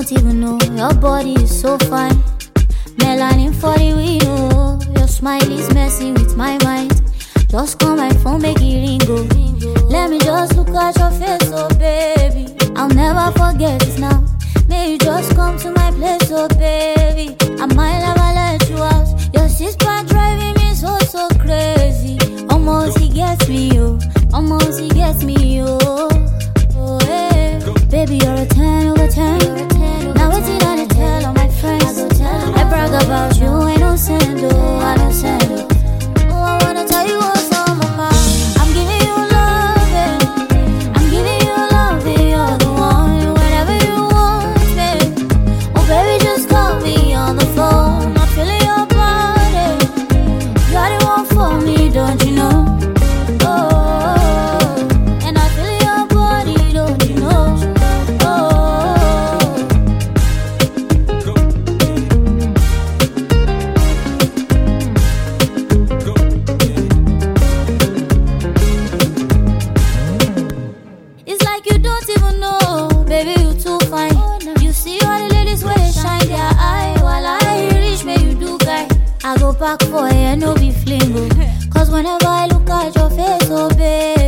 don't even know. Your body is so fine. Melanin for the window. Your smile is messing with my mind. Just call my phone, make it ring go. Let me just look at your face, oh baby. I'll never forget it now. May you just come to my place, oh baby. I might never let you out. Your sister driving me so crazy. Almost he gets me, oh. Almost he gets me, oh. Oh, hey. Baby, you're a 10 over 10. Now it's in on the tell all my friends. I brag about you, I don't send, oh, I don't send, oh. Oh, I wanna tell you what's on my mind. I'm giving you love, yeah. I'm giving you love, yeah. You're the one, whenever you want me. Oh, baby, just call me on the phone. I'm feeling your body. You're the one for me, don't you know? Oh, and I feel your body, don't you know? It's like you don't even know, baby, you too fine. You see all the ladies where they shine their eye. While I reach, may you do guy. I go back for you, no be flingo. Cause whenever I look at your face, oh babe,